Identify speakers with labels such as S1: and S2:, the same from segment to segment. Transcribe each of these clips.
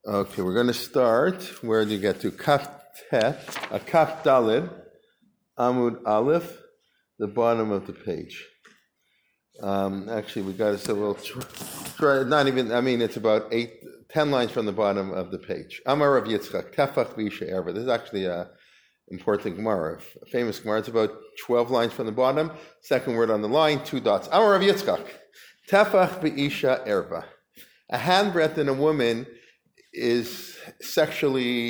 S1: Okay, we're going to start. Where do you get to? Kaf Tet, Kaf Dalid, Amud Aleph, the bottom of the page. Actually, we got to say, we'll try, not even, it's about 10 lines from the bottom of the page. Amar Rav Yitzchak, Tefach V'isha Erva. This is actually a important Gemara, a famous Gemara. It's about 12 lines from the bottom. Second word on the line, 2 dots. Amar Rav Yitzchak, Tefach V'isha Erva. A handbreadth in a woman is sexually,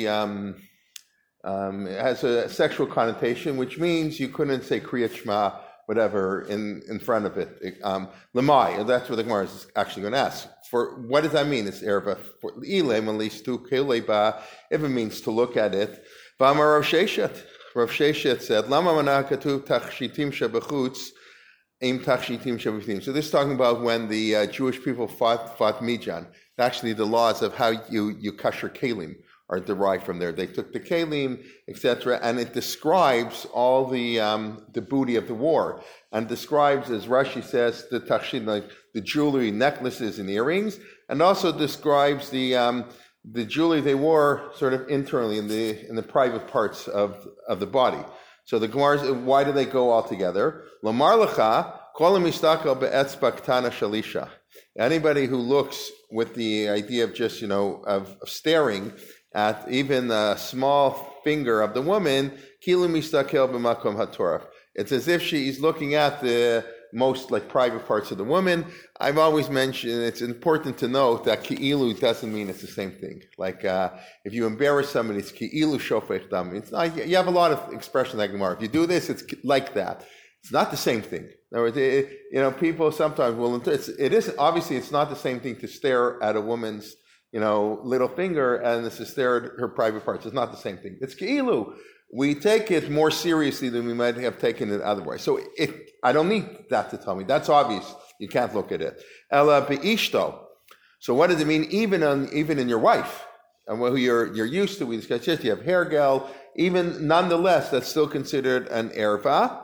S1: has a sexual connotation, which means you couldn't say Kriyat Shema, whatever, in front of it. Lamai, that's what the Gemara is actually going to ask. For what does that mean? It's erva. For ilem, at least to kileba, if it means to look at it. V'amar Rav Sheshet. Rav Sheshet said, Lama mana katuv tachshitim shebechutz im tachshitim shebifnim. So this is talking about when the Jewish people fought Midian. Actually, the laws of how you kasher kelim are derived from there. They took the kelim, etc., and it describes all the booty of the war, and describes, as Rashi says, the tachshit, like the jewelry, necklaces, and earrings, and also describes the jewelry they wore sort of internally in the private parts of the body. So the Gemara, why do they go all together? Lamar lecha kol mistakel be'etzba ktana shalisha. Anybody who looks with the idea of just, of staring at even a small finger of the woman, kilu mistakel b'makom hatoraf. It's as if she's looking at the most private parts of the woman. I've always mentioned it's important to note that ki'ilu doesn't mean it's the same thing. If you embarrass somebody, it's ki'ilu shofech dam. It's not, you have a lot of expressions like Gemara. If you do this, it's like that. It's not the same thing. In other words, people sometimes will. It is obviously it's not the same thing to stare at a woman's little finger and to stare at her private parts. It's not the same thing. It's ki'ilu. We take it more seriously than we might have taken it otherwise. So I don't need that to tell me. That's obvious. You can't look at it. Ela be'ishto. So what does it mean? Even in your wife, and who you're used to. We discussed this. You have hair gel. Even nonetheless, that's still considered an erva.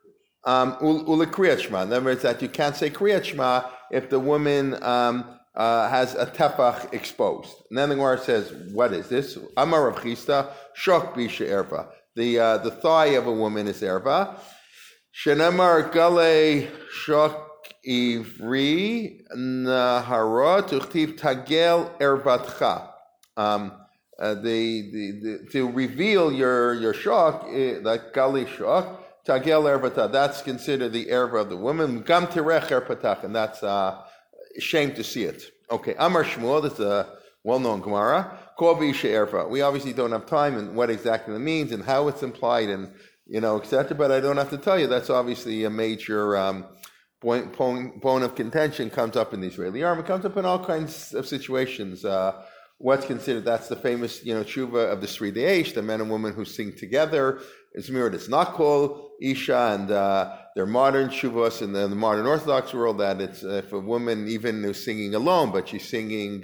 S1: Ula kriyat shema. In other words, that you can't say kriyat shema if the woman has a tefach exposed. And then the Gemara says, what is this? Amar Rav Chisda, shok bisha erva. The thigh of a woman is erva. Shenamar gale shok ivri nahara tuchtiv tagel ervatcha. To reveal your shok, that gali shok, tagel ervata, that's considered the erva of the woman. Gam terech erpatach, and that's shame to see it. Okay, Amar Shmuel, this is a well-known Gemara. Kol b'isha erva. We obviously don't have time and what exactly it means and how it's implied and etc. But I don't have to tell you. That's obviously a major bone of contention. Comes up in the Israeli army. Comes up in all kinds of situations. What's considered, that's the famous, tshuva of the Sri Deish, the men and women who sing together. It's mirrored. It's not called Isha, and they're modern shuvas in the modern Orthodox world that it's if a woman even is singing alone, but she's singing,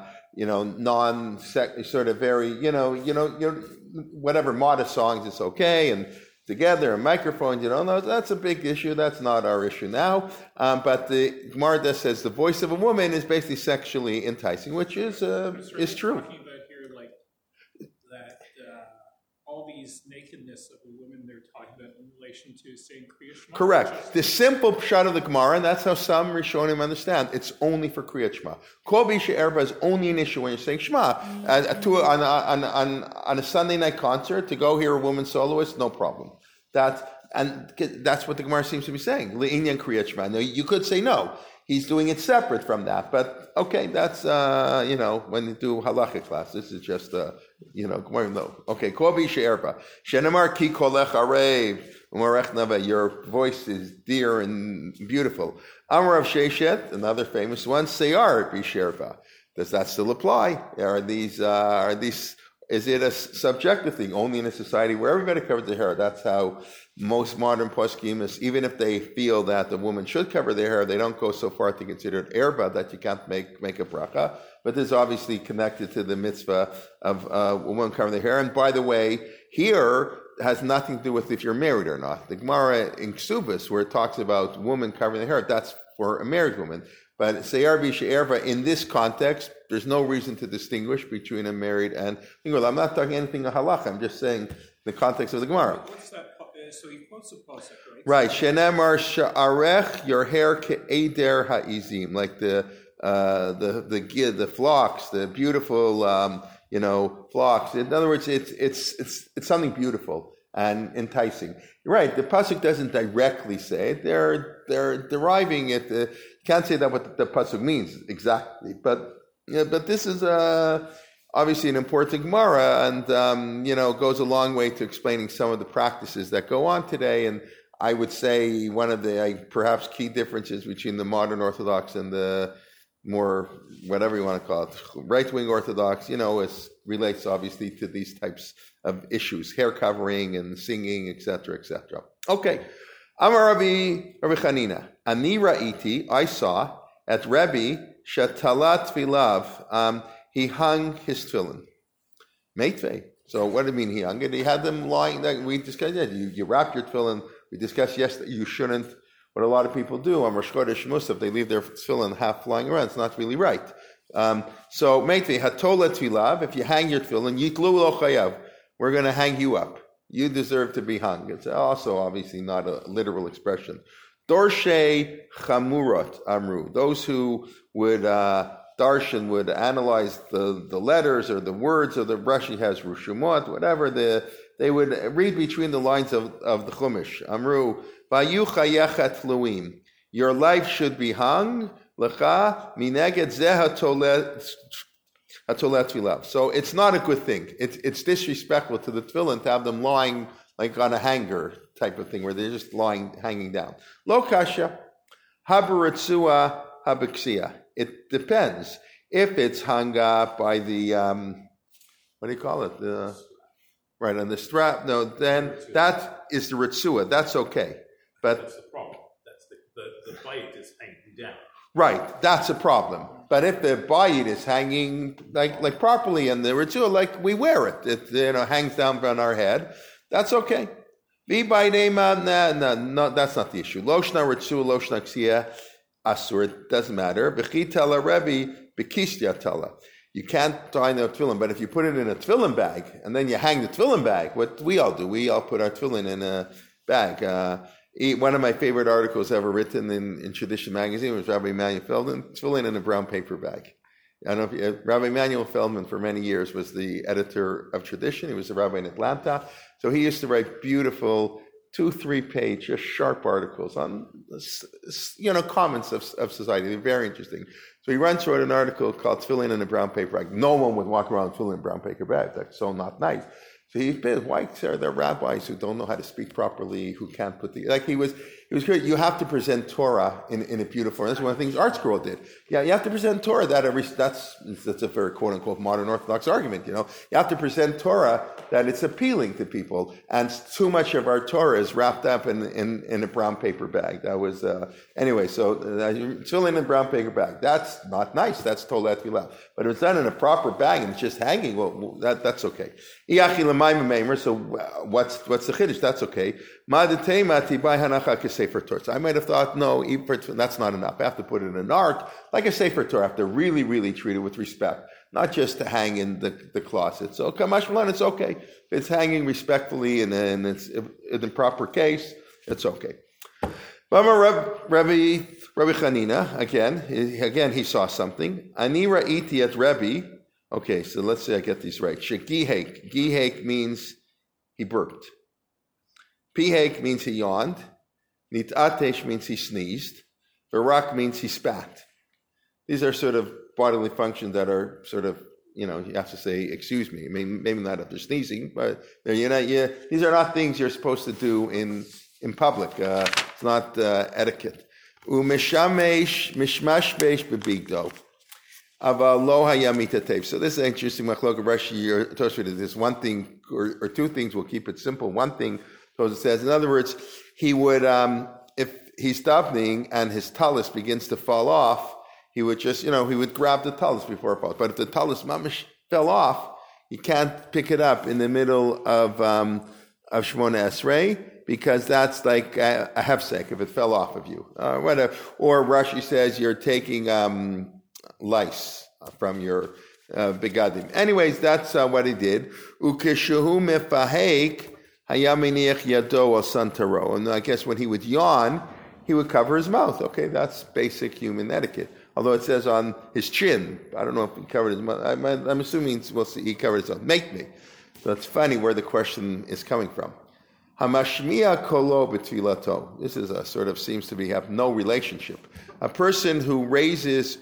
S1: sort of very, whatever modest songs, it's okay, and together, and microphones, no, that's a big issue. That's not our issue now. But the Gemara says the voice of a woman is basically sexually enticing, which is true.
S2: Talking about here, that all these nakedness of the women they're talking about in relation to saying Kriya Shema.
S1: Correct. The simple pshat of the Gemara, and that's how some Rishonim understand. It's only for Kriyat Shema. Kol b'isha erva is only an issue when you're saying Shema. On a Sunday night concert, to go hear a woman soloist, no problem. That's what the Gemara seems to be saying. Le'inyan Kriyat Shema. Now, you could say no. He's doing it separate from that. But, okay, that's, when you do halacha class, this is just, Gemara, no. Okay, Kol b'isha erva. Shenamar ki kolech arev. Your voice is dear and beautiful. Amar Rav Sheshet, another famous one, Seyar b'isha erva. Does that still apply? Is it a subjective thing only in a society where everybody covers their hair? That's how most modern poskim is. Even if they feel that the woman should cover their hair, they don't go so far to consider it erba that you can't make a bracha. But this is obviously connected to the mitzvah of a woman covering their hair. And by the way, here has nothing to do with if you're married or not. The Gemara in Ksubas, where it talks about women covering their hair, that's for a married woman. But Seyar B'She'erva, in this context, there's no reason to distinguish between a married and single. I'm not talking anything of halacha. I'm just saying the context of the Gemara.
S2: What's that? So he quotes a pasuk, right?
S1: Right. Shenemar sha'arech, your hair ke'eder ha'izim, like the flocks, the beautiful, flocks. In other words, it's something beautiful and enticing. You're right. The pasuk doesn't directly say it. They're deriving it. You can't say that what the pasuk means exactly, but this is obviously an important Gemara, and goes a long way to explaining some of the practices that go on today. And I would say one of the perhaps key differences between the modern Orthodox and the more, whatever you want to call it, right-wing Orthodox, relates obviously to these types of issues, hair covering and singing, etc., etc. Okay. Amar Rabbi Chanina, Ani ra'iti, I saw, at Rebbe, shatalat tfilav, he hung his tefillin. Meitvei. So what do you mean he hung it? He had them lying, we discussed that. You wrap your tefillin. We discussed yesterday, you shouldn't. What a lot of people do on Rosh Chodesh Musaf, they leave their tefillin half flying around. It's not really right. So, Meitvei, hatola tfilav, if you hang your tefillin, yitlu lo chayav, we're going to hang you up. You deserve to be hung. It's also obviously not a literal expression. Dorshe chamurot amru, those who would, Darshan would analyze the letters or the words of the Rashi has Rushumot, whatever, they would read between the lines of the Chumash. Amru, Vayu chayechet luim, your life should be hung, lecha mineged zeh hatolet tfilav. So it's not a good thing. It's disrespectful to the tefillin to have them lying like on a hanger type of thing, where they're just hanging down. Lo kasha, habaratzua habiksia. It depends. If it's hung up by the, what do you call it? Right on the strap. No, then that is the ritzua. That's okay. But
S3: that's the problem. That's the bite is hanging down.
S1: Right, that's a problem. But if the bayit is hanging like properly and the ritzua, like we wear it, it hangs down on our head, that's okay. No, that's not the issue. Loshna ritzua, loshna ksiya. Asur, it doesn't matter. Bechitala Rebbe, bekishtiyatala. You can't tie the tefillin, but if you put it in a tefillin bag and then you hang the tefillin bag, what we all do, we all put our tefillin in a bag. One of my favorite articles ever written in Tradition magazine was Rabbi Emanuel Feldman, tefillin in a brown paper bag. I don't know if Rabbi Emanuel Feldman for many years was the editor of Tradition. He was a rabbi in Atlanta, so he used to write beautiful 2-3 page, just sharp articles on, comments of society. They're very interesting. So he once wrote an article called Tefillin in a Brown Paper Bag. No one would walk around with tefillin in a brown paper bag. That's so not nice. So he said, why are there rabbis who don't know how to speak properly, who can't put he was great. You have to present Torah in a beautiful, and that's one of the things Art Scroll did. Yeah, you have to present Torah that's a very quote unquote modern Orthodox argument, You have to present Torah that it's appealing to people, and too much of our Torah is wrapped up in a brown paper bag. That was, anyway, so tefillin in a brown paper bag. That's not nice. That's tolet tefillah. But if it's done in a proper bag and it's just hanging, well, that's okay. So what's the chiddush? That's okay. Sefer Torah. So I might have thought, no, that's not enough. I have to put it in an ark, like a Sefer Torah. I have to really, really treat it with respect, not just to hang in the closet. So Kamash Malan, it's okay. If it's hanging respectfully and it's in the proper case, it's okay. Rabbi Chanina, again, he saw something. Ani ra'iti at Rebbe. Okay, so let's say I get these right. Shegihek. Gihek means he burped. Pihek means he yawned. Nitatesh means he sneezed. Barak means he spat. These are sort of bodily functions that are sort of, you have to say, excuse me. I mean, maybe not if they're sneezing, but these are not things you're supposed to do in public. It's not etiquette. Umeshamesh mishmashbesh bebigdo. So this is an interesting machlok of Rashi. There's one thing or two things. We'll keep it simple. One thing, so it says, in other words, he would, if he's davening and his talus begins to fall off, he would just, he would grab the talus before it falls. But if the talus mamish fell off, he can't pick it up in the middle of Shemona Esrei because that's like a hefsek if it fell off of you. Whatever. Or Rashi says you're taking lice from your begadim. Anyways, that's what he did. Ukeshuhu mefahek hayaminiach yado al santaro. And I guess when he would yawn, he would cover his mouth. Okay, that's basic human etiquette. Although it says on his chin. I don't know if he covered his mouth. I'm assuming we'll see he covered his mouth. Make me. So it's funny where the question is coming from. Hamashmiya kolo b'tfilato. This is a sort of seems to have no relationship. A person who raises,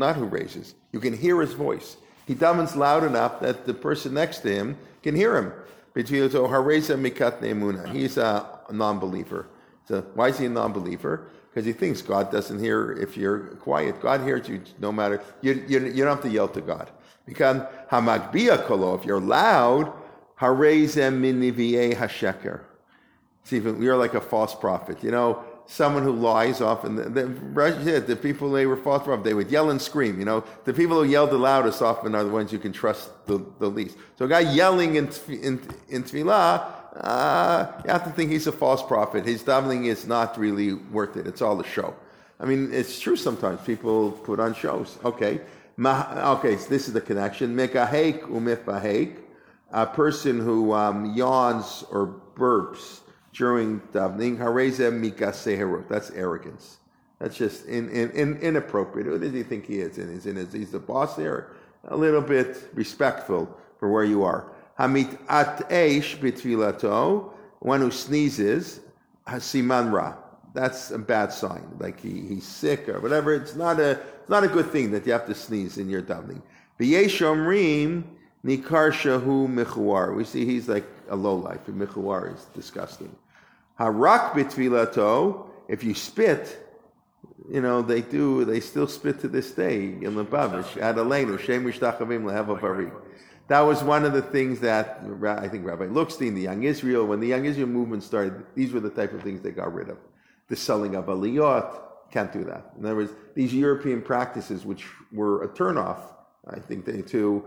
S1: you can hear his voice. He davens loud enough that the person next to him can hear him. B'tfilato hareza mikat ne'emuna. He's a non-believer. So why is he a non-believer? Because he thinks God doesn't hear if you're quiet. God hears you no matter. You don't have to yell to God. Because hamagbiya kolo, if you're loud, harezem min nivi'ei hasheker. See, you're like a false prophet. You know, someone who lies often. The people, they were false prophets. They would yell and scream. You know, the people who yell the loudest often are the ones you can trust the least. So a guy yelling in tefillah, you have to think he's a false prophet. His davening is not really worth it. It's all a show. I mean, it's true sometimes. People put on shows. Okay, so this is the connection. Mekahek umifahek. A person who yawns or burps during davening, harezem mikaseherot. That's arrogance. That's just inappropriate. Who does he think he is? He's the boss there. A little bit respectful for where you are. Hamit at eish b'tfilato. One who sneezes, hasiman ra. That's a bad sign. Like he's sick or whatever. It's not a good thing that you have to sneeze in your davening. V'yesh omrim nikar shahu mechuar. We see he's like a lowlife. Mechuar is disgusting. Harak b'tfilato, if you spit, you know, they still spit to this day in Lubavitch, Adaleinu, Shem Mishtachavim Lehevav Ari. That was one of the things that I think Rabbi Lookstein, the Young Israel, when the Young Israel movement started, these were the type of things they got rid of. The selling of aliyot, can't do that. In other words, these European practices, which were a turnoff, I think, to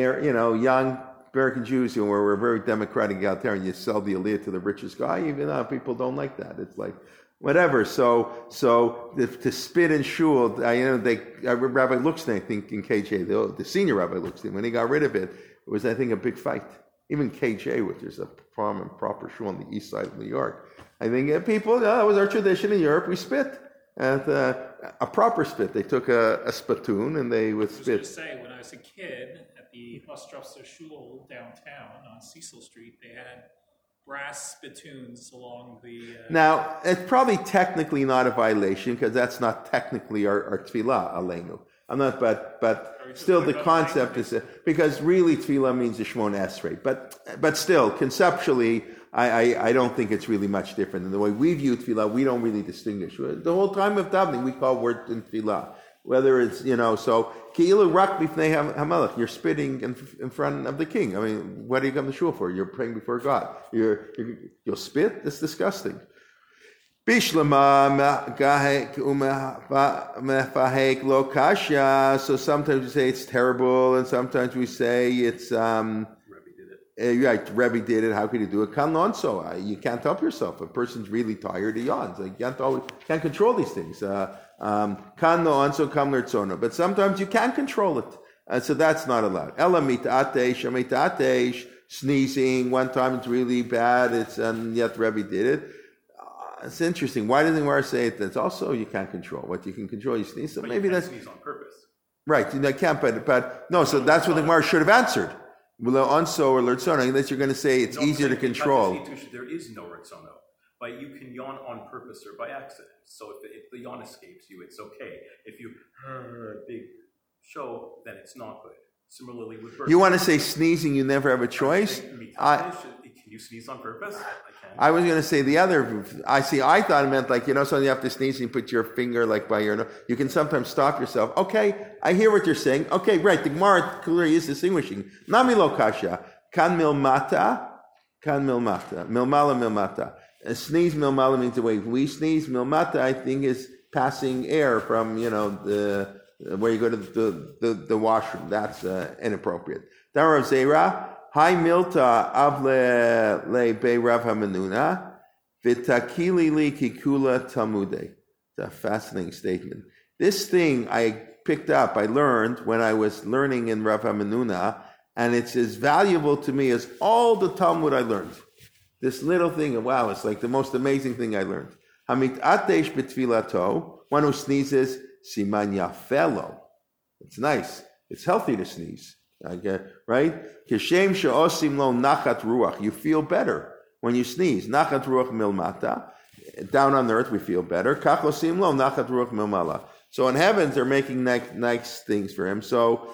S1: young American Jews who were very democratic out there, and you sell the aliyah to the richest guy, even though people don't like that. It's like, whatever. So to spit in shul, Rabbi Lookstein, I think in KJ, the senior Rabbi Lookstein, when he got rid of it, it was, I think, a big fight. Even KJ, which is a proper shul on the east side of New York, I think people, that was our tradition in Europe. We spit, and a proper spit. They took a spittoon and they would spit.
S2: I was going to say, when I was a kid at the Ostrovsky Shul downtown on Cecil Street, they had brass spittoons along the...
S1: Now, it's probably technically not a violation because that's not technically our tefillah, aleinu. I'm not, but still the concept is... Because really tefillah means the Shemona Esrei. But still, conceptually, I don't think it's really much different. In the way we view tefillah, we don't really distinguish. The whole time of davening, we call word in tefillah. Whether it's, so, ki'ilu rak bifnei hamelech, you're spitting in front of the king. I mean, what do you come to shul for? You're praying before God. You'll spit? That's disgusting. Bishlama mefahek lo kasha. So sometimes we say it's terrible, and sometimes we say it's... Right, Rebbe did it. How could he do it? Kan lonso. You can't help yourself. A person's really tired, he yawns. You can't control these things. Kan lonso kam lertzono. But sometimes you can control it. So that's not allowed. Ela mitatesh, sneezing. One time it's really bad. And yet Rebbe did it. It's interesting. Why doesn't Gemara say it? That's also you can't control. What you can control, you sneeze. So
S3: but
S1: maybe
S3: you
S1: that's
S3: sneeze on purpose.
S1: Right. You can't. But no. So that's what the Gemara should have answered. Onso or lertzono, unless you're going to say it's easier to control.
S3: There is no lertzono, but you can yawn on purpose or by accident. So if the yawn escapes you, it's okay. If you big show, then it's not good. Similarly with birth.
S1: You want to say sneezing, you never have a choice?
S3: Can you sneeze on purpose? I can.
S1: I was going to say the other. I thought it meant so you have to sneeze and you put your finger by your nose. You can sometimes stop yourself. Okay, I hear what you're saying. Okay, right. The Gemara clearly is distinguishing. Nami lo kasha. Kan milmata. Milmala. A sneeze milmala means away. We sneeze milmata, I think, is passing air from, where you go to the washroom. That's inappropriate. Darav Zera. Hi milta avle le be Rav Hamenuna V'takili li kikula talmude. It's a fascinating statement. This thing I picked up, I learned when I was learning in Rav Hamenuna, and it's as valuable to me as all the Talmud I learned. This little thing, wow, it's like the most amazing thing I learned. Hamit atesh betfilato, one who sneezes, siman yafelo. It's nice. It's healthy to sneeze. Right? Kishem she'osim lo nachat ruach. You feel better when you sneeze. Nachat ruach milmata. Down on the earth we feel better. Kach osim lo nachat ruach milmala. So in heavens they're making nice things for him. So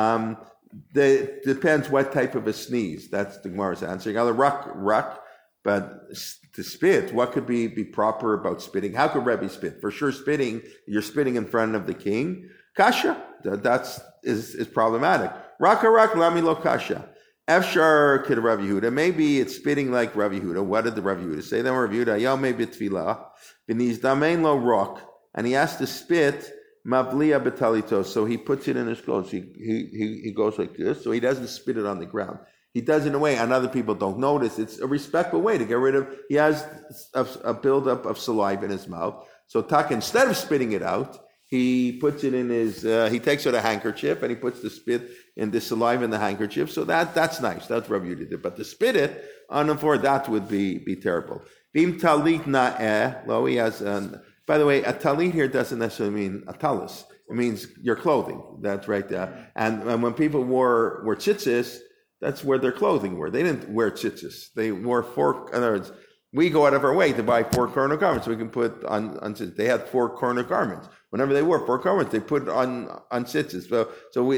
S1: depends what type of a sneeze. That's the Gemara's answering. Either ruck, but to spit, what could be proper about spitting? How could Rebbe spit? For sure, you're spitting in front of the king. Kasha, that's problematic. Raka lami lo kasha. Efshar kid Rav Yehuda. Maybe it's spitting like Rav Yehuda. What did the Rav Yehuda say? Then Rav Yehuda, yal maybe tefillah, v'niz damein lo rock, and he has to spit mavliya betalito. So he puts it in his clothes. He goes like this, so he doesn't spit it on the ground. He does it in a way, and other people don't notice. It's a respectful way to get rid of. He has a buildup of saliva in his mouth. So Taka, instead of spitting it out, he puts it in his. He takes out a handkerchief and he puts the spit and the saliva in the handkerchief. So that's nice. That's Rabbi Yehuda did. But to spit it on the floor, that would be terrible. Bim talit na'eh. Lo, he has. By the way, a talit here doesn't necessarily mean a talis. It means your clothing. That's right there. And when people wore tzitzis, that's where their clothing were. They didn't wear tzitzis. They wore four. In other words, we go out of our way to buy 4 corner garments. We can put on tzitzis. They had 4 corner garments. Whenever they wore 4 garments, they put it on tzitzis. So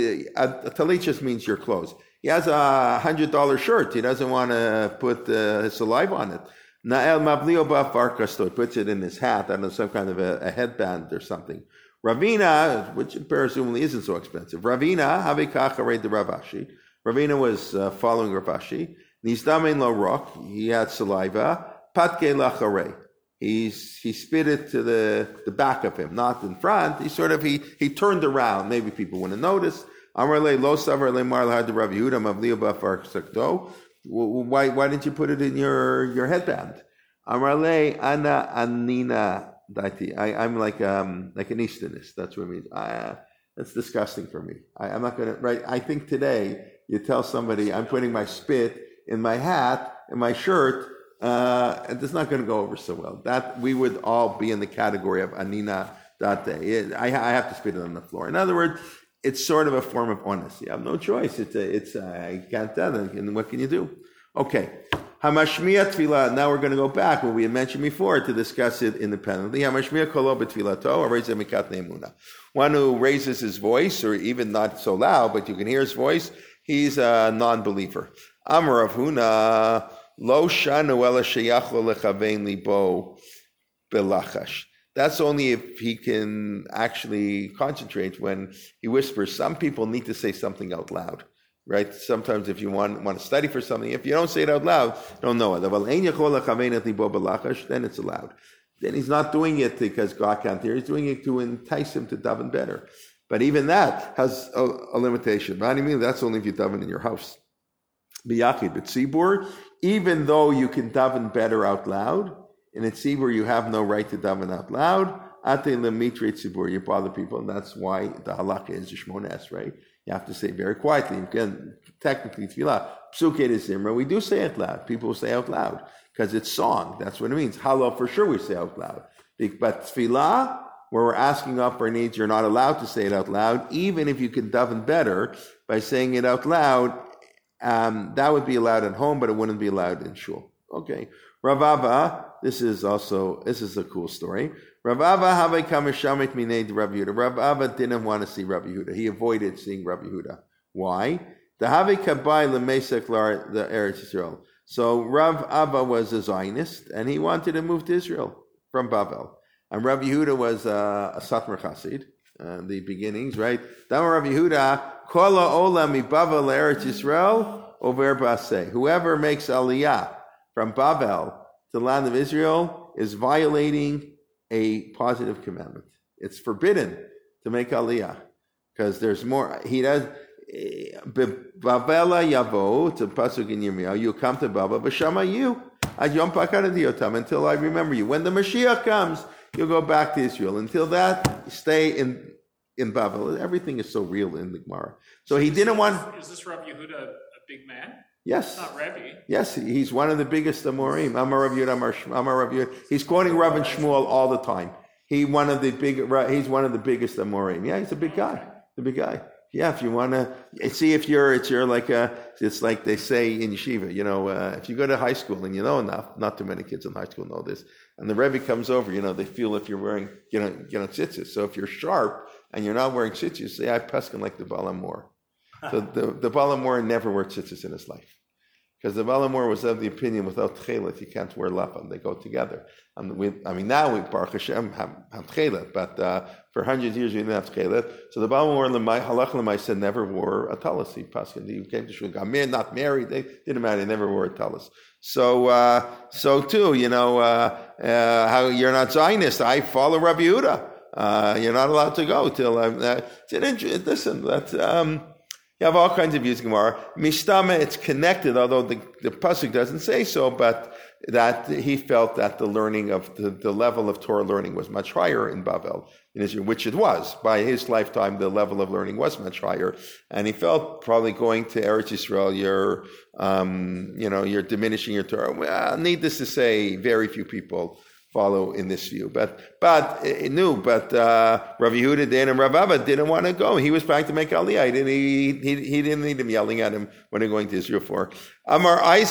S1: a talit just means your clothes. He has a $100 shirt. He doesn't want to put his saliva on it. Na'el mablio ba'farkasto. He puts it in his hat. I don't know, some kind of a headband or something. Ravina, which presumably isn't so expensive. Ravina, havikach ared the Ravashi. Ravina was following Ravashi. Nizdamein lo rock. He had saliva. Patke lachare. He spit it to the back of him, not in front. He turned around. Maybe people wouldn't notice. Amrle lo savar le mar lahad Rav Yehuda mavliu ba'far sakto. Why didn't you put it in your headband? Amrle ana anina daiti. I'm like an Easternist. That's what it means. That's disgusting for me. I'm not gonna. Right. I think today you tell somebody I'm putting my spit in my hat, in my shirt. And it's not going to go over so well. That we would all be in the category of anina date. I have to spit it on the floor. In other words, it's sort of a form of honesty. You have no choice. I can't tell them. And what can you do? Okay. Hamashmiya tefillah. Now we're going to go back what we had mentioned before to discuss it independently. Hamashmiya kolo b'tfilato or raises mikat ne'emuna. One who raises his voice, or even not so loud, but you can hear his voice, he's a non-believer. Amar Rav Huna. Lo shanu ela sheyachlo lechavein libo belachash. That's only if he can actually concentrate when he whispers. Some people need to say something out loud, right? Sometimes if you want to study for something, if you don't say it out loud, you don't know it. Then it's allowed. Then he's not doing it because God can't hear. He's doing it to entice him to daven better. But even that has a limitation. That's only if you daven in your house. B'yachid, but tzibur, even though you can daven better out loud, in a tzibur you have no right to daven out loud. Ate lemitre tzibur, you bother people, and that's why the halakha is Shmones, right? You have to say very quietly. You can technically tefillah, psuke de zimra, we do say it loud. People say out loud because it's song. That's what it means. Halal for sure we say out loud, but tefillah, where we're asking up our needs, you're not allowed to say it out loud, even if you can daven better by saying it out loud. That would be allowed at home, but it wouldn't be allowed in shul. Okay. Rav Abba, this is a cool story. Rav Abba have kamashamit minei Rav Yehuda. Rav Abba didn't want to see Rav Yehuda. He avoided seeing Rav Yehuda. Why? The have kabai lemesek the Eretz Yisrael. So Rav Abba was a Zionist, and he wanted to move to Israel from Babel. And Rav Yehuda was a Satmar Chassid, the beginnings, right? Then Rav Yehuda. Kola ola mi Babel Eretz Yisrael over Baseh. Whoever makes aliyah from Babel to the land of Israel is violating a positive commandment. It's forbidden to make aliyah because there's more. He does. Babela yavo to pasuk in Yirmiyahu. You come to Babel, b'shama you. until I remember you. When the Mashiach comes, you'll go back to Israel. Until that, stay in Babel. Everything is so real in the Gemara. So he didn't want...
S2: Is this Rabbi Yehuda a big man?
S1: Yes.
S2: It's not Rebbe.
S1: Yes, he's one of the biggest Amorim. Amar Rav Yehuda. He's quoting Rav and Shmuel all the time. He's one of the biggest Amorim. Yeah, he's a big guy. The big guy. Yeah, if you want to see it's like they say in yeshiva, if you go to high school and you know enough, not too many kids in high school know this, and the Rebbe comes over, they feel if you're wearing, tzitzis. So if you're sharp and you're not wearing tzitzis, say, I peskin like the Baal Amor. So the Baal Amor never wore tzitzis in his life. Because the Baal Amor was of the opinion without tchelet, you can't wear lapam. They go together. And now we, Baruch Hashem, have tchelet, but for 100 years we didn't have tchelet. So the Baal Amor, halach l'maisa, never wore a talis. He came to shul, got married, not married, they didn't matter, they never wore a talis. So too, how you're not Zionist, I follow Rabbi Yehuda. You're not allowed to go till listen, that's... You have all kinds of views, Gemara. Mishtama, it's connected, although the pasuk doesn't say so, but that he felt that the learning of the level of Torah learning was much higher in Babel, in Israel, which it was. By his lifetime, the level of learning was much higher, and he felt probably going to Eretz Yisrael, you're diminishing your Torah. Well, needless to say, very few people follow in this view, but Rav Yehuda did, and Rav Abba didn't want to go. He was trying to make Aliyah. He didn't need him yelling at him when they're going to Israel for. Amar Eis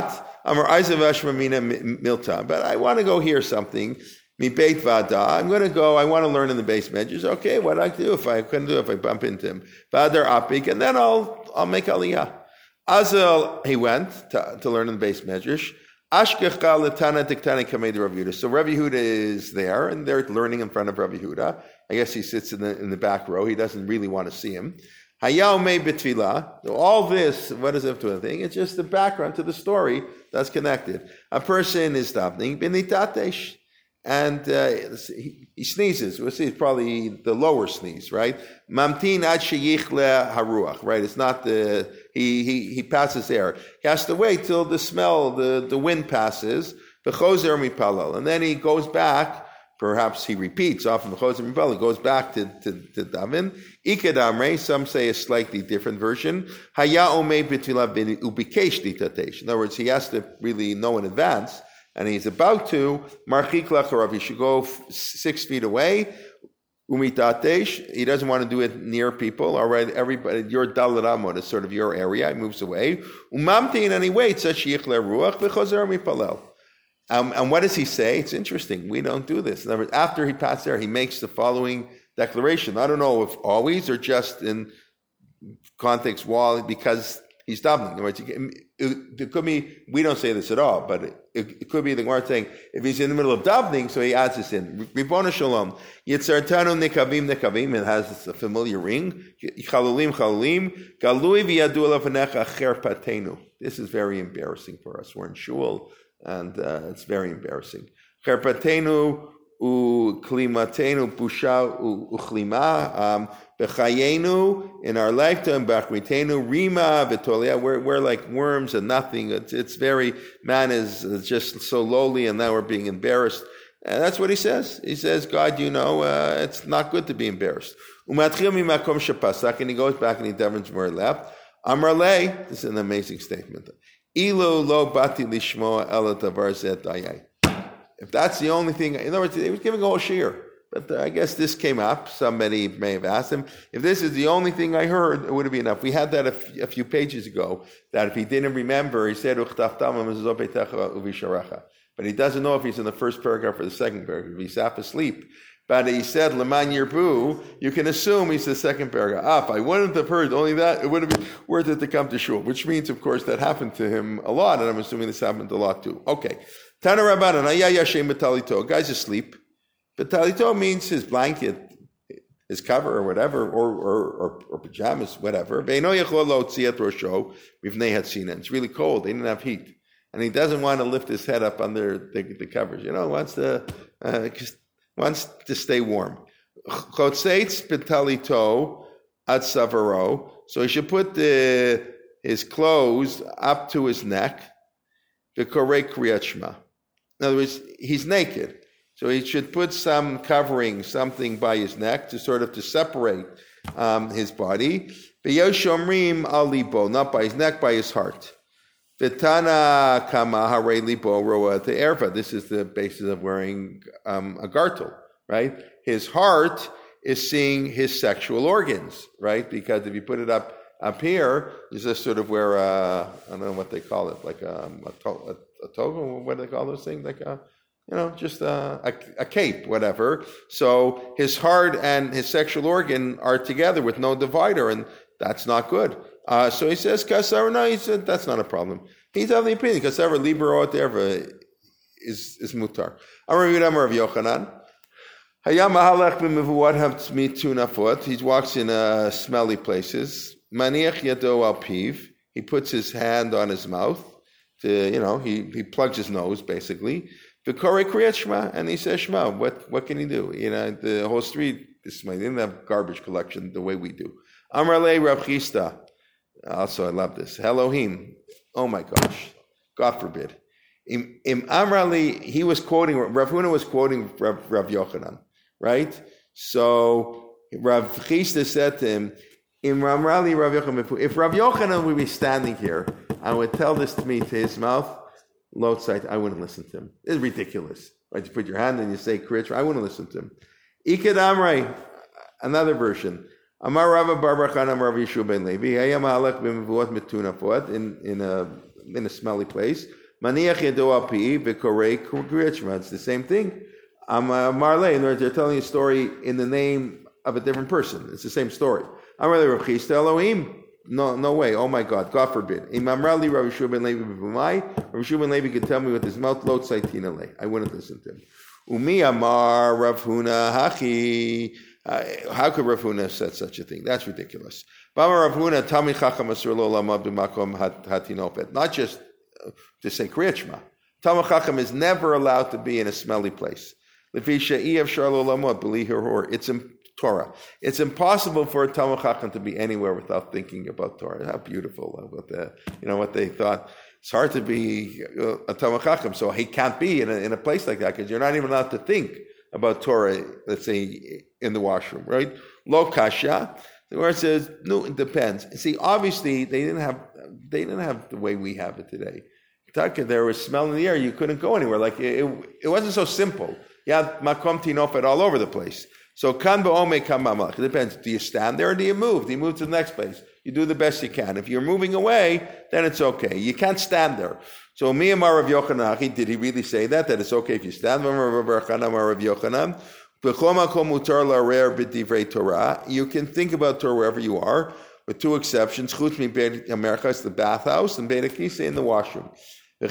S1: Mamina Milta. But I want to go hear something. Mi Beit Vada. I'm going to go. I want to learn in the base measures. Okay, what I do if I couldn't do if I bump into him. Vadar Apik, and then I'll make Aliyah. Azel, he went to learn in the base measures. So Rabbi Yehuda is there, and they're learning in front of Rabbi Yehuda. I guess he sits in the back row. He doesn't really want to see him. All this, what does it have to do with anything? It's just the background to the story that's connected. A person is davening, and he sneezes. We'll see, it's probably the lower sneeze, right? Mamtin ad sheyichle haruach, right? It's not he passes air. He has to wait till the smell, the wind passes. V'chozer mipalal, and then he goes back. Perhaps he repeats often. V'chozer mipalal, he goes back to daven. Ikadamre, some say a slightly different version. Haya omei b'tfilah ubikesh litatesh. In other words, he has to really know in advance. And he's about to, marchik lacharav, he should go 6 feet away, umitatesh, he doesn't want to do it near people, all right, everybody, your dalet amot is sort of your area, he moves away, umamtin, and he waits, ruach, v'chozer mipalel. And what does he say? It's interesting, we don't do this. In other words, after he passed there, he makes the following declaration. I don't know if always or just in context because he's davening. In other words, it could be, we don't say this at all, but it could be the Gemara saying, if he's in the middle of davening, so he adds this in. Ribbono Shalom, Yitzartanu Nekavim Nekavim, it has a familiar ring. Chalulim Chalulim, Galui V'yadu Lefanecha Cherpatenu. This is very embarrassing for us. We're in shul, and it's very embarrassing. Cherpatenu Uklimatenu Busha Uchlima, Bechayenu, in our lifetime, Bachritenu, Rima, Vitolia, we're like worms and nothing. It's very, man is just so lowly, and now we're being embarrassed. And that's what he says. He says, God, it's not good to be embarrassed. Umatchil mimakom shepasak, and he goes back and he davens where he left. Amrale, this is an amazing statement. Ilu lo bati lishmoa ela davar zet ayay. If that's the only thing, in other words, he was giving a whole shiur. But I guess this came up. Somebody may have asked him, if this is the only thing I heard, it would have been enough. We had that a few pages ago, that if he didn't remember, he said, but he doesn't know if he's in the first paragraph or the second paragraph. He's half asleep. But he said, Leman Yerbu, you can assume he's the second paragraph. If I wouldn't have heard only that, it would have been worth it to come to shul, which means, of course, that happened to him a lot, and I'm assuming this happened a lot too. Okay. Tana Rabbanan, Ayah Betalito, guy's asleep. Betalito means his blanket, his cover or whatever, or pajamas, whatever. It's really cold. They didn't have heat. And he doesn't want to lift his head up under the covers. Wants to stay warm. Chotzeitz betalito at savaro. So he should put his clothes up to his neck. v'korei kriyat shema. In other words, he's naked. So he should put some covering, something by his neck to sort of to separate his body. V'yoshomrim al libo, not by his neck, by his heart. V'tana kama harei libo roa te'erva. This is the basis of wearing a gartel, right? His heart is seeing his sexual organs, right? Because if you put it up here, you just sort of wear I don't know what they call it, like a toga, what do they call those things? Like just a cape, whatever. So his heart and his sexual organ are together with no divider, and that's not good. So he says, Kasar, no, he said, that's not a problem. He's of the opinion, Kasar, Libero, whatever, is mutar. Amar Rav Yochanan. He walks in smelly places. Maniach yado al piv. He puts his hand on his mouth. He plugs his nose basically. V'korei kriyat shema, and he says shema. What can he do? The whole street is smelly. They didn't have garbage collection the way we do. Amar le Rav Chisda. Also, I love this. Elohim. Oh my gosh. God forbid. Im Amrali, he was quoting, Rav Huna was quoting Rav Yochanan. Right? So Rav Chisda said to him, if Rav Yochanan would be standing here and would tell this to me to his mouth, Lotzite, I wouldn't listen to him. It's ridiculous. Right? You put your hand and you say Kriyat, I wouldn't listen to him. Iked Amrei, another version. Amar Rava Bar Bachan Amar Rav Yeshua ben Levi, Hayam Halach b'mevuot mituna in a smelly place. Maniach yedo al pi v'korei Kriyat Shema. It's the same thing. Marley, in other words, they're telling a story in the name of a different person. It's the same story. Amrali Rav Chisda Elohim. No way. Oh my God. God forbid. Imam Rali Rav Yeshua ben Levi b'vumai. Rav Yeshua ben Levi could tell me with his mouth, Lot Saitina le. I wouldn't listen to him. Umi Amar Rav Huna Hachi. How could Rav Huna have said such a thing? That's ridiculous. B'amar Rav Huna Tami Chacham Asur Lo Lamad B'makom Hatinopet. Not just to say Kriyat Shema. Talmid Chacham is never allowed to be in a smelly place. It's in Torah. It's impossible for a Talmid Chacham to be anywhere without thinking about Torah. How beautiful about that. What they thought. It's hard to be a Talmid Chacham, so he can't be in a place like that because you're not even allowed to think about Torah, let's say, in the washroom, right? Lo kasha. The word says, no, it depends. See, obviously, they didn't have the way we have it today. There was smell in the air. You couldn't go anywhere. Like it wasn't so simple. You had makom tinofet all over the place. So kan ba'ome kan ba'malach. It depends. Do you stand there or do you move? Do you move to the next place? You do the best you can. If you're moving away, then it's okay. You can't stand there. So mi amar Rav Yochanan, did he really say that it's okay if you stand? You can think about Torah wherever you are, with two exceptions. Chutz mi Beit Hamercha, it's the bathhouse, and Beit Hakisa in the washroom. So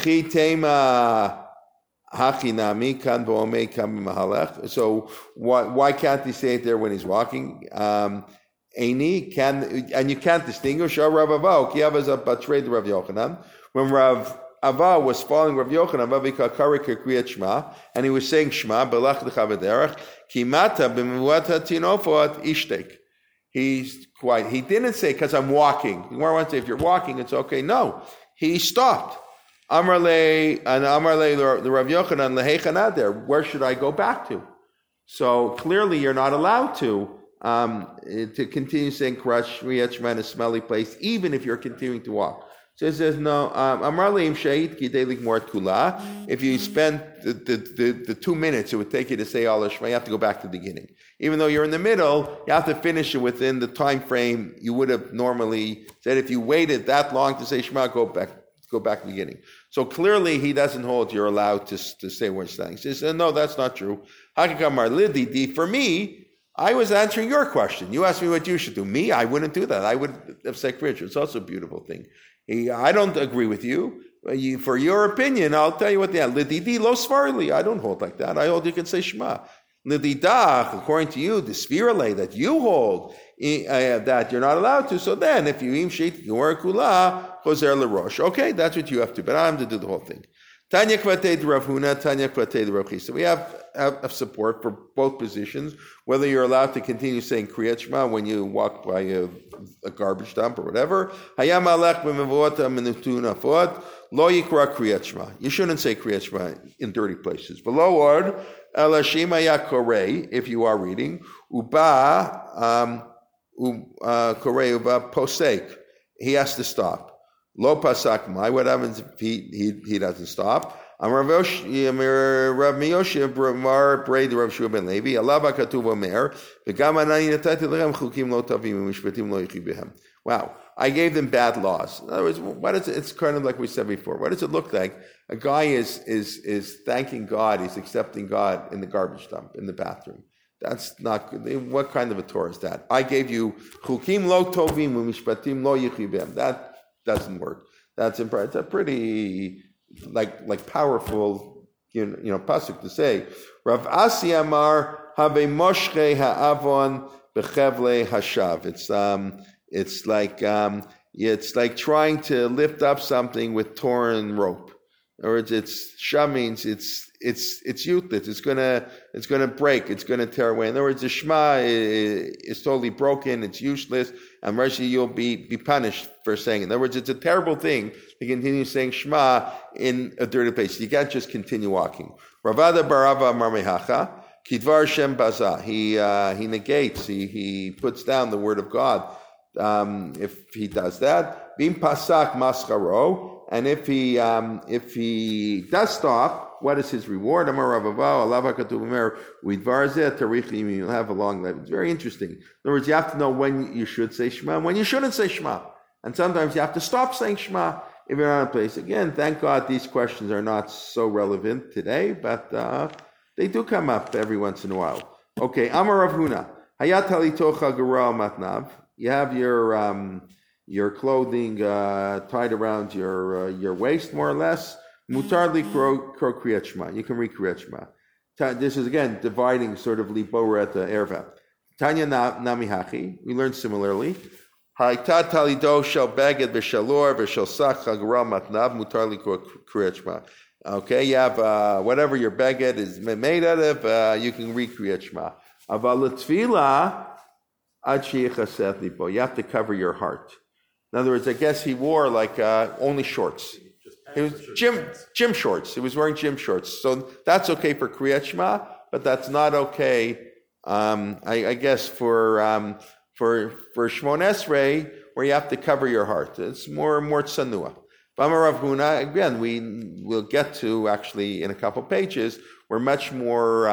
S1: why can't he say it there when he's walking? And you can't distinguish. Rav Ava, Kiyav is a betrayed Rav Yochanan. When Rav Ava was following Rav Yochanan, and he was saying Shema, Belach L'Chavaderach, Kimata b'Mevuat Tinofot Ishtek. He didn't say because I'm walking. You want to say if you're walking, it's okay. No, he stopped. Amarle the Rav Yochanan lehechanad there. Where should I go back to? So clearly, you're not allowed to continue saying Kriyat Shema in a smelly place, even if you're continuing to walk. So it says no. Amarle im sheit kidei ligmor kula. If you spend the 2 minutes it would take you to say Al Shema, you have to go back to the beginning. Even though you're in the middle, you have to finish it within the time frame you would have normally said. If you waited that long to say Shema, go back to the beginning. So clearly he doesn't hold you're allowed to say where it's standing. He says, no, that's not true. For me, I was answering your question. You asked me what you should do. Me, I wouldn't do that. I would have said Kriyat. It's also a beautiful thing. I don't agree with you. For your opinion, I'll tell you what they are. Lididi lo svarli. I don't hold like that. I hold you can say Shema. Lididach, according to you, the spirale that you hold, that you're not allowed to. So then, if you imshit your kula, choser lerosh. Okay, that's what you have to. But I have to do the whole thing. Tanya kvatei Rav Huna, Tanya kvatei Rav Chisda. So we have support for both positions. Whether you're allowed to continue saying Kriyat Shema when you walk by a garbage dump or whatever. Hayam alech b'mevuot minutuna fot Lo yikra kriyat shema. You shouldn't say kriyat shema in dirty places. Below word, ela shema yakorei, if you are reading, uba korei uba posek. He has to stop. Lo pasak mai. What happens if he doesn't stop? Rav Miyoshi Bramar Braid Rav Shua ben Levi Alava Katuv Omer V'gam Anani Natati Lechem Chukim Lo Tavim Mishpatim Lo Yichi Behem. Wow, I gave them bad laws. In other words, what is it? It's kind of like we said before. What does it look like? A guy is thanking God. He's accepting God in the garbage dump in the bathroom. That's not good. What kind of a Torah is that? I gave you Chukim Lo Tovim Mishpatim Lo Yichi Behem. That doesn't work. It's a pretty like powerful, pasuk to say. Rav Asi Amar have moshche ha'avon bechevle hashav. It's like trying to lift up something with torn rope. In other words, shah means it's useless. It's gonna break. It's gonna tear away. In other words, the Shema is totally broken. It's useless, and Rashi, you'll be punished for saying it. In other words, it's a terrible thing to continue saying Shema in a dirty place. You can't just continue walking. Ravada barava marmehacha kidvar shem baza. He negates. He puts down the word of God. If he does that, bim pasak mascharo. And if he does stop, what is his reward? You'll have a long life. It's very interesting. In other words, you have to know when you should say Shema and when you shouldn't say Shema. And sometimes you have to stop saying Shema if you're on a place. Again, thank God these questions are not so relevant today, but they do come up every once in a while. Okay, Amar Rav Huna. Hayat halitocha gura matnav. You have your clothing tied around your waist, more or less. Mutarli kro kriyat shema. You can read kriyat shema. This is again dividing sort of liboret erva. Tanya nami hachi. We learned similarly. Haitat talido shel beged b'shalor v'shel sach chagra matnav mutarli kro kriyat shema. Okay, you have whatever your beged is made out of. You can read kriyat shema. Aval tefila ad sheyichaseth libo. You have to cover your heart. In other words, I guess he wore like only shorts. It was gym shorts. He was wearing gym shorts. So that's okay for Kriyat Shema, but that's not okay, I guess, for Shmon Esrei, where you have to cover your heart. It's more tsanua. Bama Rav Huna, again, we'll get to actually in a couple pages. We're much more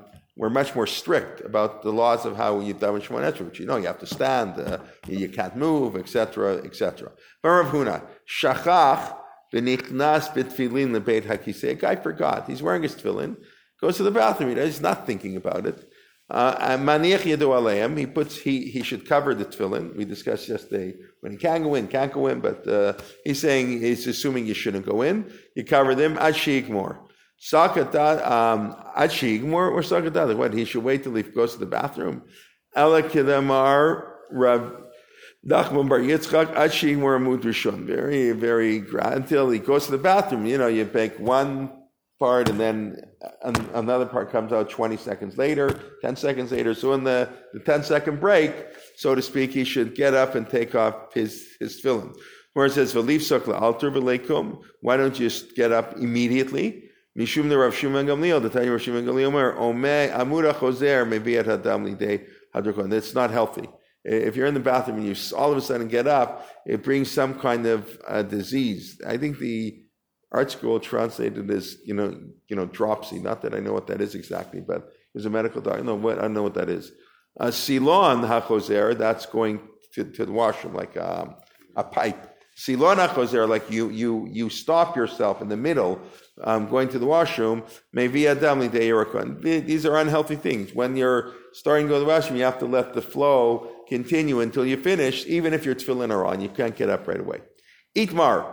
S1: strict about the laws of how you daven Shemona Esrei, which you have to stand, you can't move, etc., etc. Rav Huna, shachach v'nichnas b'tfilin lebeit hakisei. A guy forgot. He's wearing his tefillin, goes to the bathroom. He's not thinking about it. Maniach yedu aleim. He should cover the tefillin. We discussed yesterday when he can go in, but he's assuming you shouldn't go in. You cover them. Ad sheigmor. Sakatat, ad sheigmor or sakatat. What? He should wait till he goes to the bathroom. Ela kedamar Rav Nachman bar Yitzchak ad sheigmor amud rishon. Very, very until he goes to the bathroom. You make one part and then another part comes out 20 seconds later, 10 seconds later. So in the 10-second break, so to speak, he should get up and take off his tefillin. Where it says, V'liv sokla alter v'leikum, why don't you just get up immediately? Mishum the Rav Shimon Gamliel, the Tanya Rav Shimon Gamliel, Omeh amura chozer meviat hadam lidei hadrakon. That's not healthy. If you're in the bathroom and you all of a sudden get up, it brings some kind of disease. I think the Art School translated as, dropsy. Not that I know what that is exactly, but there's a medical doctor. I don't know what that is. Silon hachozer, that's going to the washroom like a pipe. Silon hachozer, like you stop yourself in the middle, going to the washroom. Mevi adam lidei yarakon. These are unhealthy things. When you're starting to go to the washroom, you have to let the flow continue until you finish. Even if your tefillin are on, you can't get up right away. Itmar.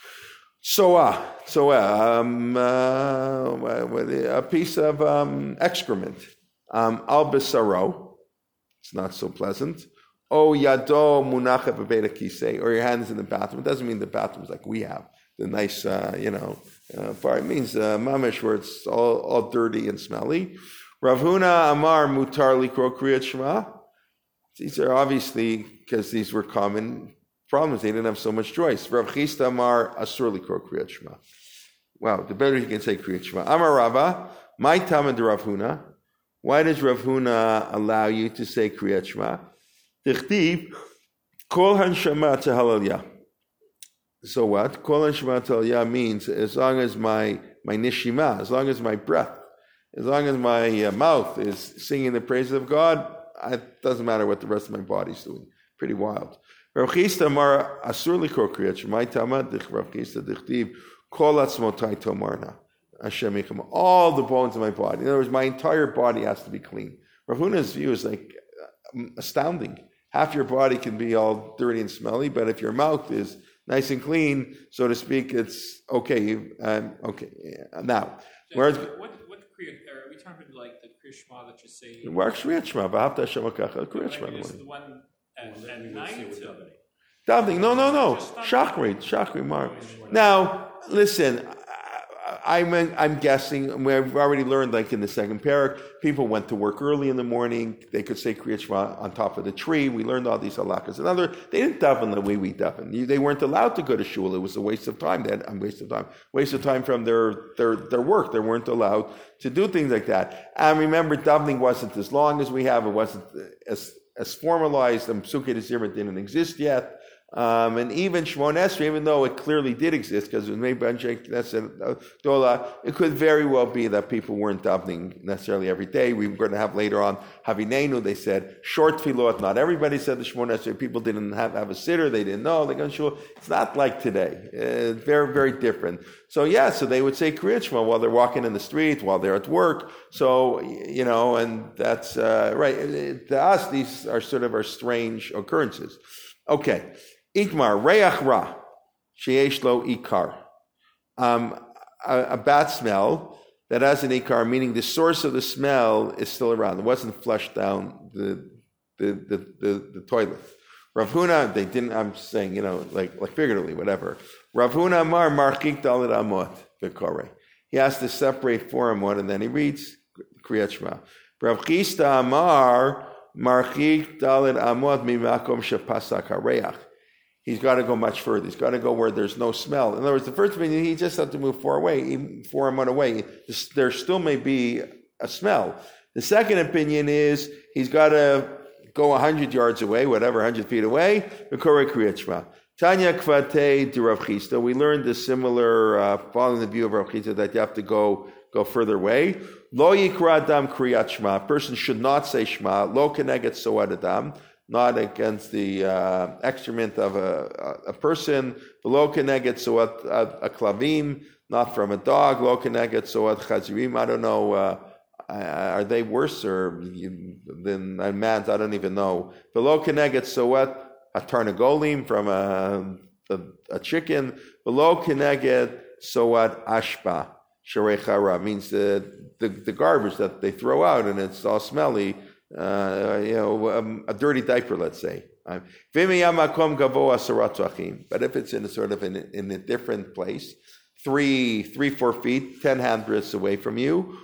S1: A piece of excrement. Al besaro, it's not so pleasant. O yado munacha b'beit hakisei, or your hand is in the bathroom. It doesn't mean the bathroom's like we have, the nice, part. It means mamish, where it's all dirty and smelly. Rav Huna amar mutar likro kriyat shema. These are obviously, because these were common Problem is they didn't have so much choice. Rav Chisda Amar Asur Likro Kriyat Shema. Wow, the better you can say Kriyat Shema. Amar Rava, my Tamid Rav Huna. Why does Rav Huna allow you to say Kriyat Shema? Tichtiv Kol Hanshama Tehalalya. So what? Kol Hanshama Tehalalya means as long as my nishima, as long as my breath, as long as my mouth is singing the praises of God, it doesn't matter what the rest of my body's doing. Pretty wild. Rav Chisda Amar Asur Likro Kriyat Shema. My Tamid Rav Chisda Tichtiv Kol Atzmotai Tomarna. Hashem Yecham, all the bones of my body. In other words, my entire body has to be clean. Rav Huna's view is like astounding. Half your body can be all dirty and smelly, but if your mouth is nice and clean, so to speak, it's okay. Okay. Now, whereas
S2: what are we talking like the Kriya Shema that you say?
S1: Kriyat Shema, V'ahavta Hashem Elokecha, Kriyat Shema.
S2: Is the one at night?
S1: Davening. No. Shachri, Mark. Now, listen. I'm guessing, we've already learned, like in the second parak, people went to work early in the morning, they could say Kriyat Shema on top of the tree, we learned all these halachas. They didn't daven the way we daven. They weren't allowed to go to shul, it was a waste of time. Waste of time from their work. They weren't allowed to do things like that. And remember, davening wasn't as long as we have, it wasn't as formalized, and Psukei Zimra didn't exist yet. And even Shmon Esrei, even though it clearly did exist, because it was made by Knesset Dola, it could very well be that people weren't davening necessarily every day. We were going to have later on Havinenu, they said short tefillot. Not everybody said the Shmon Esrei. People didn't have a sitter, they didn't know, they got shul. It's not like today. It's very, very different. So they would say Kriyat Shema while they're walking in the street, while they're at work. So, and that's right. To us, these are sort of our strange occurrences. Okay. Ikmar, Reach Ra, Sheyesh Lo Ikar. A bad smell that has an Ikar, meaning the source of the smell is still around. It wasn't flushed down the toilet. Rav Huna, they didn't, I'm saying, like figuratively, whatever. Rav Huna Amar, Marchik Dalet Amot, Bekore. He has to separate 4 amot, and then he reads Kriyat Shema. Rav Chisda Amar, Marchik Dalet Amot, Mimakom Shepasak HaReach. He's got to go much further. He's got to go where there's no smell. In other words, the first opinion, he just had to move 4 amot away. There still may be a smell. The second opinion is he's got to go 100 yards away, 100 feet away. Tanya Kvate de Rav Chisda. We learned a similar, following the view of Rav Chisda, that you have to go further away. Lo yikra adam kriyat shema. A person should not say shema. Lo keneget soad adam. Not against the excrement of a person. Lo keneget soad a klavim. Not from a dog. Lo keneget soad chazirim. I don't know. Are they worse than man's? I don't even know. Lo keneget soad a tarnagolim from a chicken. Lo keneget soad ashpa. Sharechara means the garbage that they throw out and it's all smelly. A dirty diaper, let's say. But if it's in a sort of in a different place, 4 feet, 10 handbreadths away from you,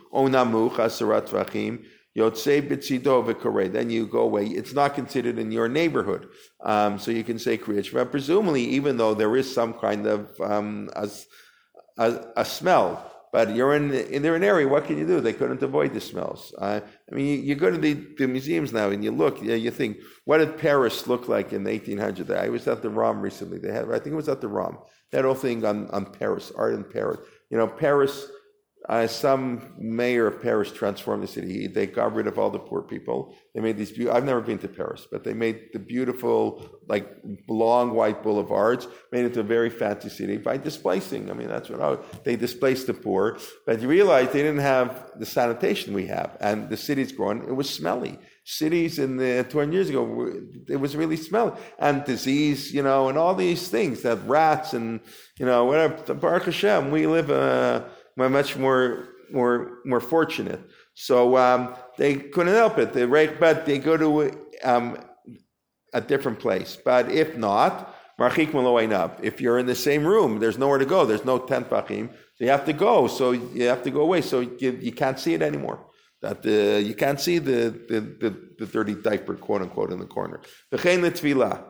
S1: then you go away. It's not considered in your neighborhood, so you can say Kriyat Shema. Presumably, even though there is some kind of a smell. But you're in an area, what can you do? They couldn't avoid the smells. You go to the museums now and you look, you think, what did Paris look like in the 1800s? I was at the ROM recently. I think it was at the ROM. That whole thing on Paris, art in Paris. Paris, some mayor of Paris transformed the city. They got rid of all the poor people. They made these I've never been to Paris, but they made the beautiful, long white boulevards, made it into a very fancy city by displacing. That's what they displaced the poor. But you realize they didn't have the sanitation we have, and the city's growing. It was smelly. Cities in 20 years ago, it was really smelly, and disease, and all these things that rats and whatever. Baruch Hashem, we live we're much more fortunate. So they couldn't help it. But they go to a different place. But if not, marchik melo'einav. If you're in the same room, there's nowhere to go. There's no 10 pachim. So you have to go. So you have to go away. So you can't see it anymore. You can't see the dirty diaper, quote unquote, in the corner. V'chein letfilah.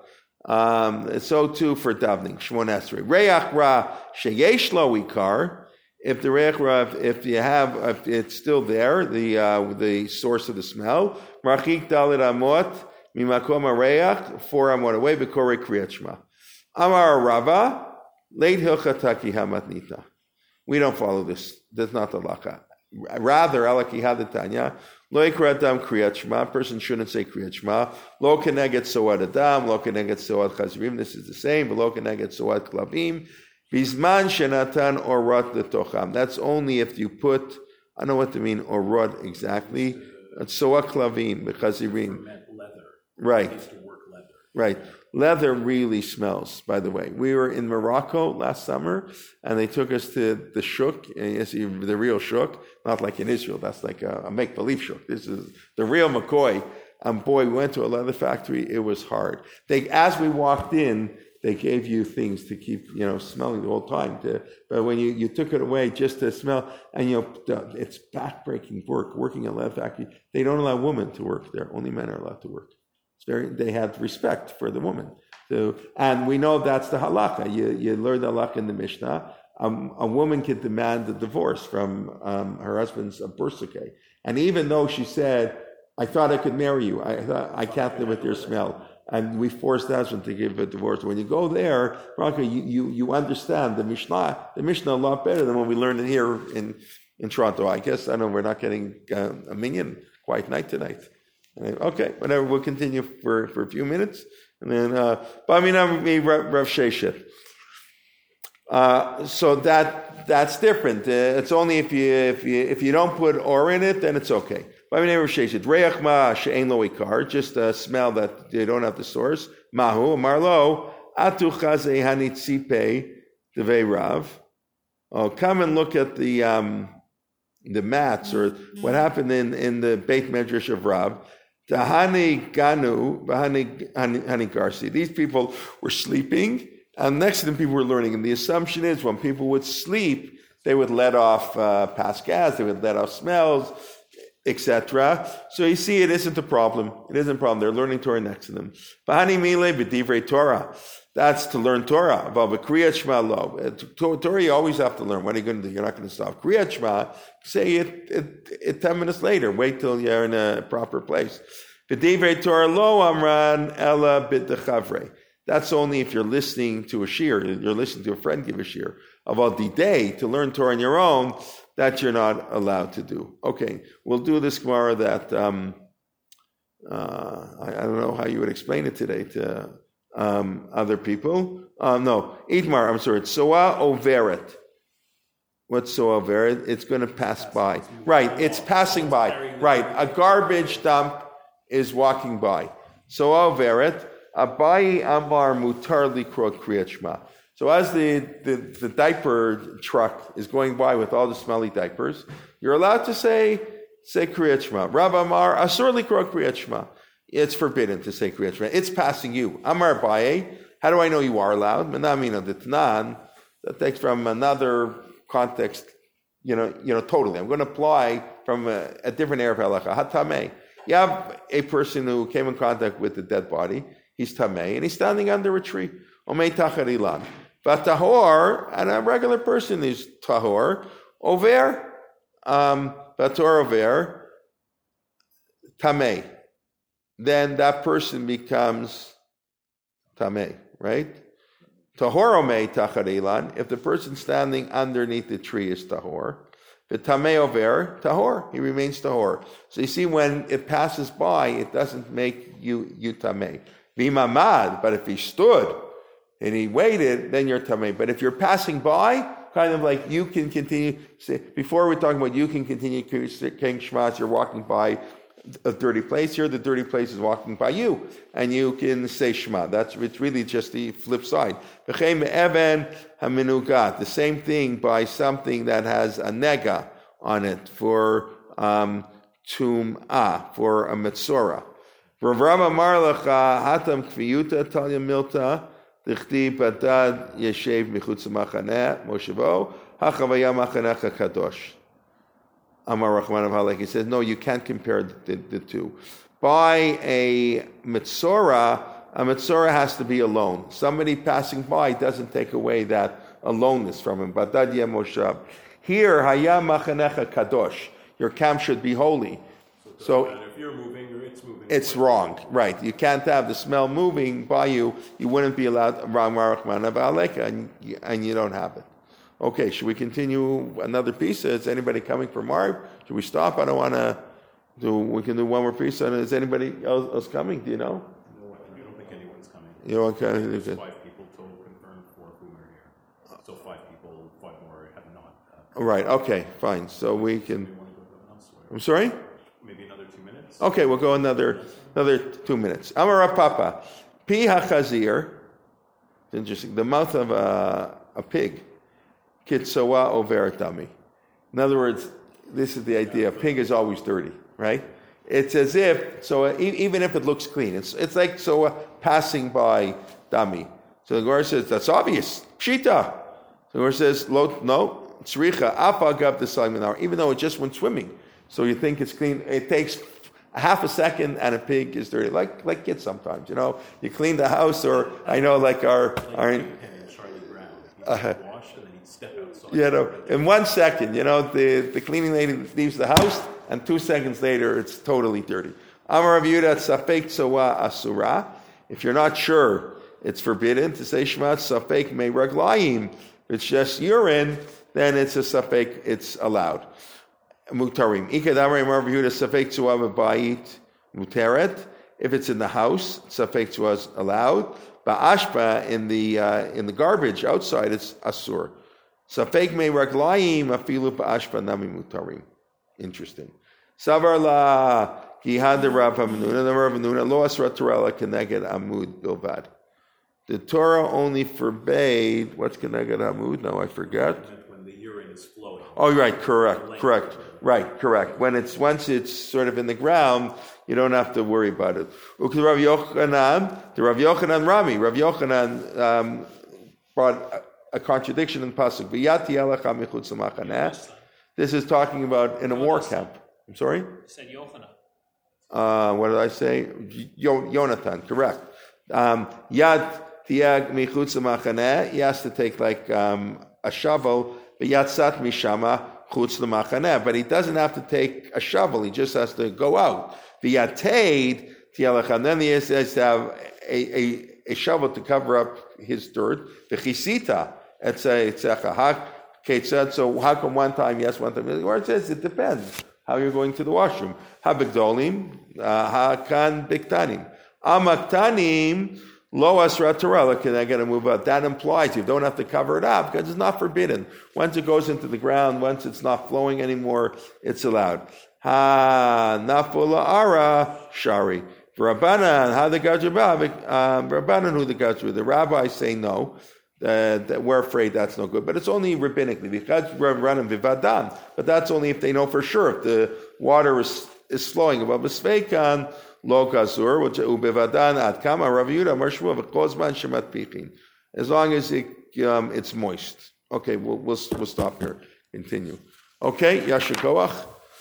S1: So too for davening. Shmon Esrei. Reach ra sheyesh lo ikar. If the reach ra, if it's still there, the source of the smell. Marchik dalit amot mimakom hareach 4 amot away. B'korei kriyat shema. Amar Rava leit hilchataki hamatnita. We don't follow this. That's not the laka. Rather, alaki hadatanya. Lo yikra adam kriyat shema. A person shouldn't say kriyat shema. Lo keneget soad adam. Lo keneget soad chazrim. This is the same. But lo keneget soad klavim. Bizman shenatan orot letocham. That's only if you put. I don't know what to mean orot exactly. It's soad klavim b'chazirim.
S3: Leather.
S1: Right.
S3: I used to work leather.
S1: Right. Leather really smells, by the way. We were in Morocco last summer, and they took us to the shuk, the real shuk, not like in Israel. That's like a make-believe shuk. This is the real McCoy. And boy, we went to a leather factory. It was hard. As we walked in, they gave you things to keep, smelling the whole time. But when you took it away just to smell, and it's back-breaking work, working in a leather factory. They don't allow women to work there. Only men are allowed to work. They had respect for the woman. And we know that's the halakha. You learn the halakha in the Mishnah. A woman can demand a divorce from her husband's bursuke. And even though she said, I thought I could marry you, I can't live with your smell. And we forced the husband to give a divorce. When you go there, you understand the Mishnah a lot better than when we learned it here in Toronto. I guess, I know we're not getting a minyan quiet night tonight. Okay, whatever. We'll continue for a few minutes, and then Rav Sheshet. So that's different. It's only if you don't put or in it, then it's okay. Rav Sheshet. Reach ma she'ein lo ikar, just a smell that they don't have the source. Mahu marlo atu chazei hanitzipe devei Rav. Oh, come and look at the mats or what happened in the Beit Medrash of Rav. Tahani Ganu, Bahani Garsi. These people were sleeping, and next to them people were learning. And the assumption is when people would sleep, they would let off past gas, they would let off smells, etc. So you see, it isn't a problem. It isn't a problem. They're learning Torah next to them. Bahani Mile B'divrei Torah. That's to learn Torah. Kriyat Shema lo. Torah you always have to learn. What are you going to do? You're not going to stop. Kriyat Shema, say it 10 minutes later. Wait till you're in a proper place. B'divrei Torah lo amran ela b'dechavre. That's only if you're listening to a shir, you're listening to a friend give a shir. About the day to learn Torah on your own, that you're not allowed to do. Okay, we'll do this Gemara that I don't know how you would explain it today to other people. No, Idmar, I'm sorry, it's Soa Overet. What's Soa Overet? It's going to pass by. Right, it's passing by. Right, a garbage dump is walking by. Soa Overet, Abai Amar Mutar Likrot Kriyat Shema. So as the diaper truck is going by with all the smelly diapers, you're allowed to say Kriyat Shema. Rav Amar Asur Likrot Kriyat Shema. It's forbidden to say Kriyat Shema. It's passing you. Amar Abaye. How do I know you are allowed? Menamina Ditnan. That takes from another context. Totally. I'm going to apply from a different area of halacha. Hatamei. You have a person who came in contact with the dead body. He's tamei, and he's standing under a tree. Omei tacharilan. But tahor, and a regular person is tahor. Over. Bator over. Tamei. Then that person becomes tamei, right? Tahor omei tacharilan. If the person standing underneath the tree is tahor. The tamei over, tahor, he remains tahor. So you see, when it passes by, it doesn't make you tamei. V'imamad, but if he stood and he waited, then you're tamei. But if you're passing by, kind of like you can continue. Before we're talking about you can continue saying Shema, you're walking by a dirty place. Here, the dirty place is walking by you, and you can say Shema. It's really just the flip side. The same thing by something that has a nega on it for tum'ah, for a metzora. Rav Rama Marlacha Hatam Kviyuta Talya Milta Dichti Batad Yeshev Michutz Machaneh Moshevo Hachavaya Machanecha Kadosh. Amar Rahman of Halek. He says, no, you can't compare the two. By a metzora, a Metzora has to be alone. Somebody passing by doesn't take away that aloneness from him. Badad yeh moshab. Here, Haya Machanecha Kadosh. Your camp should be holy. So
S3: if you're moving or it's moving,
S1: it's wrong, right? You can't have the smell moving by you. You wouldn't be allowed and you don't have it. Okay, should we continue another piece? Is anybody coming for Marv? Should we stop? I don't want to do. We can do one more piece. And is anybody else coming? Do you know?
S3: No, I don't think anyone's coming.
S1: You know, okay.
S3: There's 5 people total confirmed, 4 of whom are here. So 5 people, 5 more have not.
S1: Right. Okay. Fine. So we can.
S3: We want to go elsewhere.
S1: I'm sorry.
S3: Maybe another 2 minutes.
S1: Okay, we'll go another 2 minutes. Amar Rav Papa, pi hachazir. It's interesting. The mouth of a pig. Kitsoa overatami. In other words, this is the idea. A pig is always dirty, right? It's as if even if it looks clean, it's like passing by dami. So the Gemara says that's obvious. Pshita. So the Gemara says no. Tzricha afagav the even though it just went swimming. So you think it's clean. It takes a half a second and a pig is dirty. Like kids sometimes, you clean the house, or I know like our
S3: Charlie Brown. He'd wash and then he'd step outside.
S1: In 1 second, the cleaning lady leaves the house and 2 seconds later it's totally dirty. Amar Rav Yehuda safek tzoa asura. If you're not sure, it's forbidden to say shema safek me raglayim. If it's just urine, then it's a safek, it's allowed. Mutarim. Ikadamar Rav Yehuda safek tzoa b'bayit muteret. If it's in the house, safek tzoa is allowed. Ba'ashpa in the garbage outside, it's asur. Safek me raglayim afilu ba'ashpa nami mutarim. Interesting. Savar la gihad Rav Hamnuna. The Rav Hamnuna lo asra Torah keneged amud bilvad. The Torah only forbade what's keneged amud. Now I forget.
S3: When the urine is flowing.
S1: Oh, right. Correct. Once it's sort of in the ground, you don't have to worry about it. Rav Yochanan Rami. Rav Yochanan brought a contradiction in pasuk. This is talking about in a war camp. I'm sorry?
S2: You said Yochanan.
S1: What did I say? Yonatan, correct. Yad tiag michutz machane. He has to take like a shovel. Yatzat mishama chutz l'machaneh. But he doesn't have to take a shovel. He just has to go out. V'yateid tialach. And then he has to have a shovel to cover up his dirt. V'chisita. It's a chahak. So how come one time yes, one time? Or it says it depends how you're going to the washroom. Ha-bigdolim, ha-kan biktanim. Amaktanim, lo asra Torah, can I get a move out? That implies you don't have to cover it up because it's not forbidden. Once it goes into the ground, once it's not flowing anymore, it's allowed. Ha-nafula ara shari. Rabbanan, how the gajabah, Rabbanan who the gajabah. The rabbis say no. That we're afraid that's no good, but it's only rabbinically. But that's only if they know for sure if the water is flowing above a sveikan lo gazur ubevadan ad kama Rav Yehuda Marshua v'kozman shemat pichin. As long as it's moist. Okay, we'll stop here. Continue. Okay, Yasher Koach.